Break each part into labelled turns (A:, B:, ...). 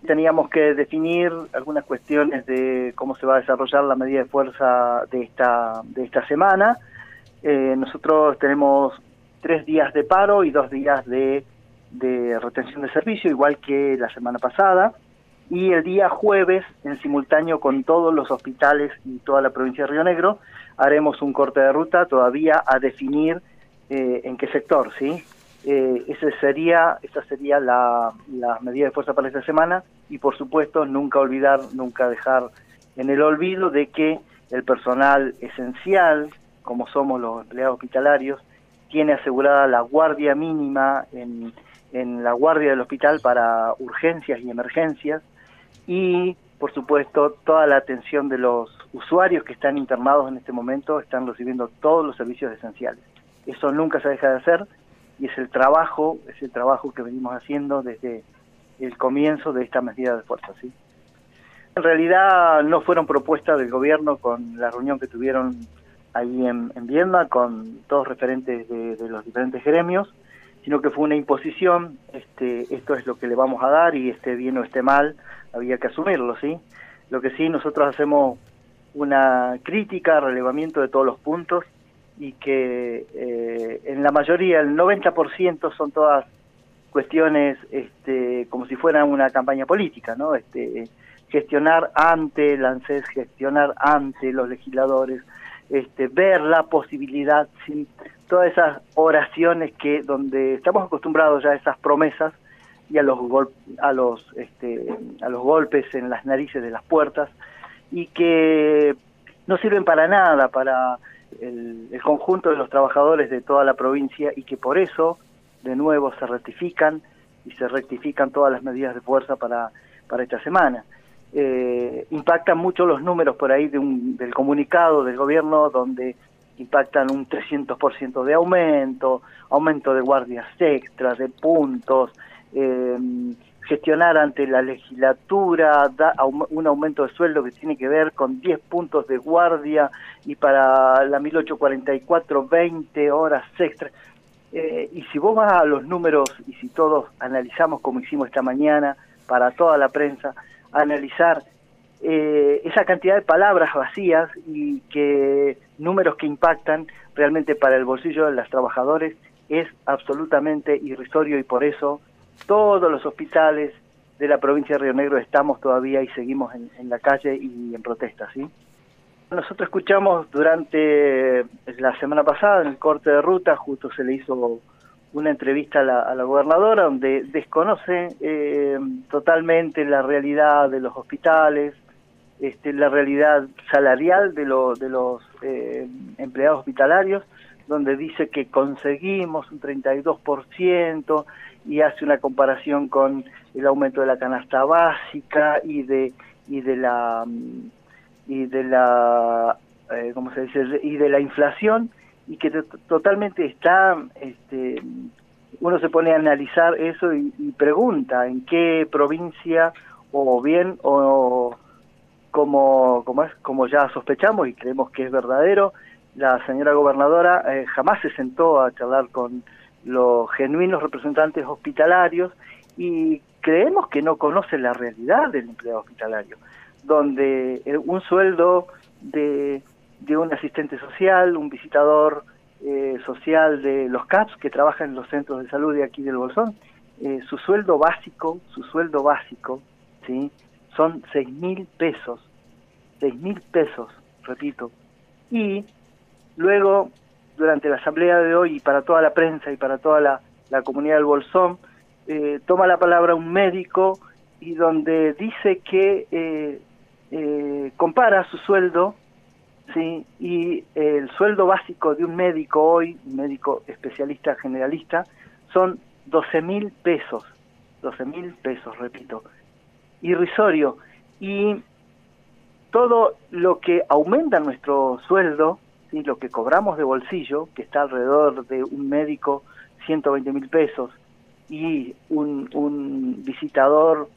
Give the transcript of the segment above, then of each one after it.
A: Teníamos que definir algunas cuestiones de cómo se va a desarrollar la medida de fuerza de esta semana. Nosotros tenemos 3 días de paro y 2 días de retención de servicio, igual que la semana pasada, y el día jueves, en simultáneo con todos los hospitales y toda la provincia de Río Negro, haremos un corte de ruta todavía a definir en qué sector, ¿sí? Esa sería la medida de fuerza para esta semana, y por supuesto nunca dejar en el olvido de que el personal esencial, como somos los empleados hospitalarios, tiene asegurada la guardia mínima en la guardia del hospital para urgencias y emergencias, y por supuesto toda la atención de los usuarios que están internados en este momento están recibiendo todos los servicios esenciales. Eso nunca se deja de hacer, y es el trabajo que venimos haciendo desde el comienzo de esta medida de fuerza, ¿sí? En realidad no fueron propuestas del gobierno con la reunión que tuvieron ahí en Viedma con todos referentes de los diferentes gremios, sino que fue una imposición. Esto es lo que le vamos a dar, y esté bien o esté mal, había que asumirlo, ¿sí? Lo que sí, nosotros hacemos una crítica, relevamiento de todos los puntos, y que en la mayoría, el 90% son todas cuestiones como si fueran una campaña política, ¿no? Gestionar ante el ANSES, gestionar ante los legisladores, ver la posibilidad, ¿sí? Todas esas oraciones donde estamos acostumbrados ya a esas promesas y a los golpes en las narices de las puertas, y que no sirven para nada para el conjunto de los trabajadores de toda la provincia, y que por eso de nuevo se rectifican todas las medidas de fuerza para esta semana. Impactan mucho los números por ahí del comunicado del gobierno, donde impactan un 300% de aumento de guardias extras, de puntos, gestionar ante la legislatura un aumento de sueldo que tiene que ver con 10 puntos de guardia, y para la 1844 20 horas extras. Y si vos vas a los números, y si todos analizamos como hicimos esta mañana para toda la prensa, analizar esa cantidad de palabras vacías y números que impactan realmente para el bolsillo de los trabajadores, es absolutamente irrisorio, y por eso todos los hospitales de la provincia de Río Negro estamos todavía y seguimos en la calle y en protesta, ¿sí? Nosotros escuchamos durante la semana pasada, en el corte de ruta, justo se le hizo una entrevista a la gobernadora, donde desconoce totalmente la realidad de los hospitales, la realidad salarial de los empleados hospitalarios, donde dice que conseguimos un 32%, y hace una comparación con el aumento de la canasta básica y de la ¿cómo se dice? Y de la inflación, y que totalmente está, uno se pone a analizar eso y pregunta en qué provincia, o bien, o como ya sospechamos y creemos que es verdadero, la señora gobernadora jamás se sentó a charlar con los genuinos representantes hospitalarios, y creemos que no conoce la realidad del empleado hospitalario, donde un sueldo de un asistente social, un visitador social de los CAPS que trabajan en los centros de salud de aquí del Bolsón, su sueldo básico, ¿sí? Son 6.000 pesos, 6.000 pesos, repito. Y luego, durante la asamblea de hoy, y para toda la prensa y para toda la comunidad del Bolsón, toma la palabra un médico, y donde dice que compara su sueldo, ¿sí? Y el sueldo básico de un médico hoy, un médico especialista generalista, son 12.000 pesos, 12.000 pesos, repito, irrisorio. Y todo lo que aumenta nuestro sueldo, ¿sí? Lo que cobramos de bolsillo, que está alrededor de un médico 120.000 pesos, y un visitador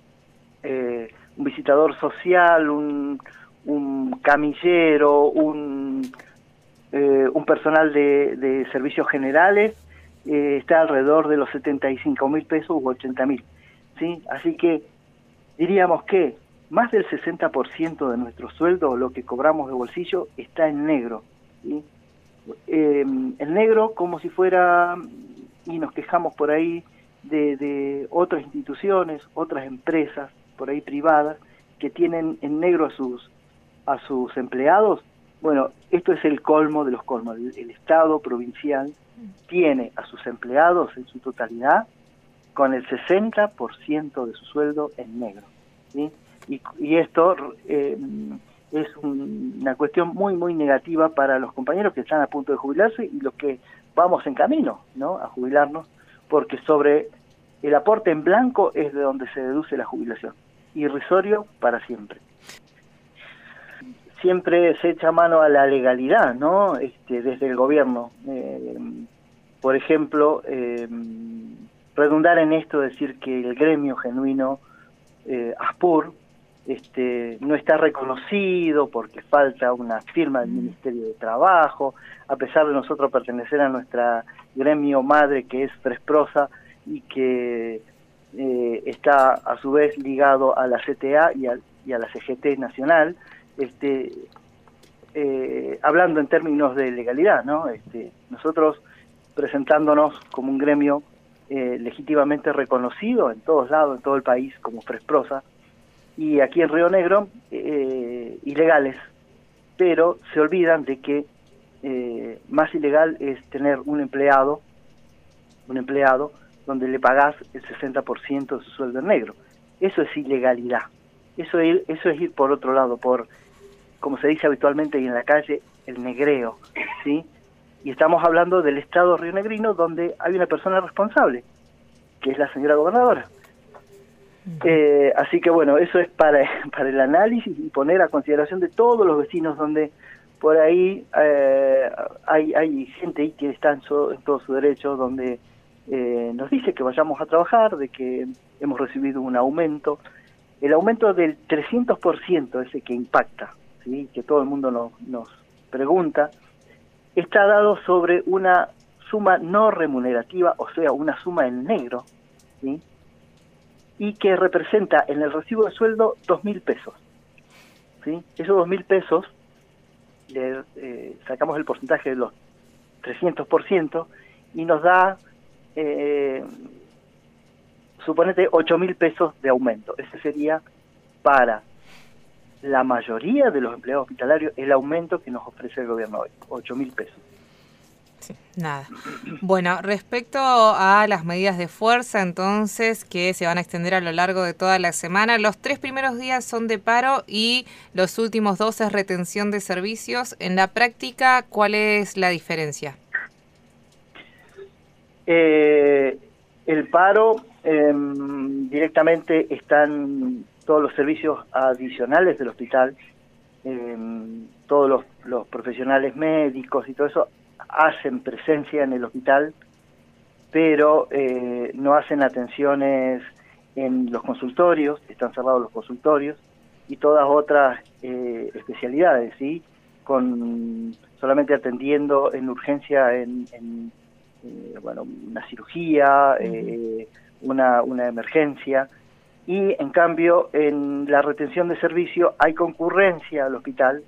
A: social, un camillero, un personal de servicios generales, está alrededor de los 75.000 pesos u 80.000, ¿sí? Así que diríamos que más del 60% de nuestro sueldo, lo que cobramos de bolsillo, está en negro, ¿sí? El negro como si fuera, y nos quejamos por ahí de otras instituciones, otras empresas, por ahí privadas, que tienen en negro a sus empleados. Bueno, esto es el colmo de los colmos. El Estado provincial tiene a sus empleados en su totalidad con el 60% de su sueldo en negro, ¿sí? Y esto es una cuestión muy, muy negativa para los compañeros que están a punto de jubilarse y los que vamos en camino, ¿no?, a jubilarnos, porque sobre el aporte en blanco es de donde se deduce la jubilación, irrisorio para siempre. Siempre se echa mano a la legalidad, ¿no?, desde el gobierno. Por ejemplo, redundar en esto, decir que el gremio genuino ASPUR no está reconocido porque falta una firma del Ministerio de Trabajo, a pesar de nosotros pertenecer a nuestra gremio madre, que es Fresprosa, y que está a su vez ligado a la CTA y a la CGT nacional, hablando en términos de legalidad, ¿no? Nosotros presentándonos como un gremio legítimamente reconocido en todos lados, en todo el país, como Fresprosa, y aquí en Río Negro, ilegales, pero se olvidan de que más ilegal es tener un empleado donde le pagás el 60% de su sueldo en negro. Eso es ilegalidad. Eso es ir por otro lado, por, como se dice habitualmente y en la calle, el negreo, ¿sí? Y estamos hablando del Estado rionegrino, donde hay una persona responsable, que es la señora gobernadora. Así que bueno, eso es para el análisis y poner a consideración de todos los vecinos, donde por ahí hay gente ahí que está en todo su derecho, donde nos dice que vayamos a trabajar, de que hemos recibido un aumento, el aumento del 300%, ese que impacta, ¿sí?, que todo el mundo nos pregunta, está dado sobre una suma no remunerativa, o sea, una suma en negro, ¿sí?, y que representa en el recibo de sueldo 2.000 pesos, ¿sí? Esos 2.000 pesos, sacamos el porcentaje de los 300% y nos da, suponete, 8.000 pesos de aumento. Ese sería para la mayoría de los empleados hospitalarios el aumento que nos ofrece el gobierno hoy, 8.000 pesos.
B: Sí, nada. Bueno, respecto a las medidas de fuerza, entonces, que se van a extender a lo largo de toda la semana, los 3 primeros días son de paro y los últimos 2 es retención de servicios. En la práctica, ¿cuál es la diferencia?
A: El paro, directamente están todos los servicios adicionales del hospital, todos los profesionales médicos y todo eso hacen presencia en el hospital, pero no hacen atenciones en los consultorios, están cerrados los consultorios, y todas otras especialidades, ¿sí?, solamente atendiendo en urgencia bueno, una cirugía, una emergencia, y en cambio en la retención de servicio hay concurrencia al hospital,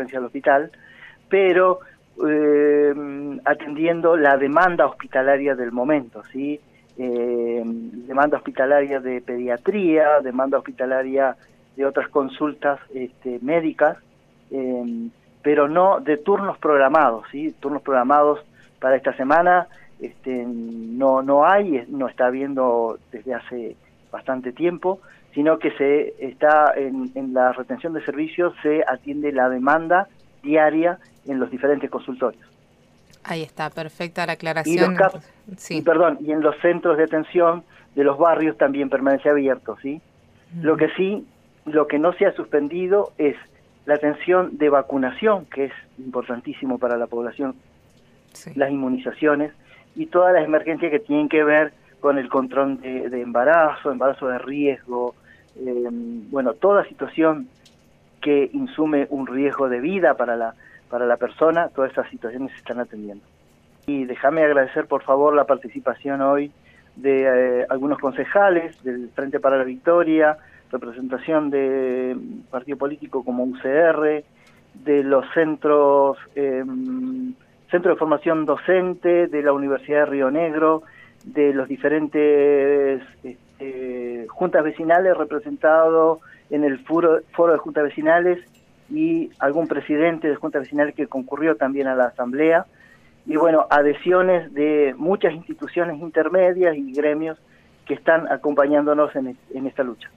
A: pero atendiendo la demanda hospitalaria del momento, ¿sí? Demanda hospitalaria de pediatría, demanda hospitalaria de otras consultas médicas, pero no de turnos programados, ¿sí? Turnos programados para esta semana no hay, no está habiendo desde hace bastante tiempo, sino que se está en la retención de servicios, se atiende la demanda diaria en los diferentes consultorios.
B: Ahí está, perfecta la aclaración.
A: Sí. Y en los centros de atención de los barrios también permanece abierto, ¿sí? Lo que no se ha suspendido es la atención de vacunación, que es importantísimo para la población, las inmunizaciones y todas las emergencias que tienen que ver con el control de embarazo de riesgo, bueno, toda situación que insume un riesgo de vida para la persona, todas esas situaciones se están atendiendo. Y déjame agradecer por favor la participación hoy de algunos concejales del Frente para la Victoria, representación de partido político como UCR, de los centros Centro de Formación Docente, de la Universidad de Río Negro, de los diferentes juntas vecinales representados en el foro de juntas vecinales y algún presidente de junta vecinal que concurrió también a la asamblea, y bueno, adhesiones de muchas instituciones intermedias y gremios que están acompañándonos en esta lucha.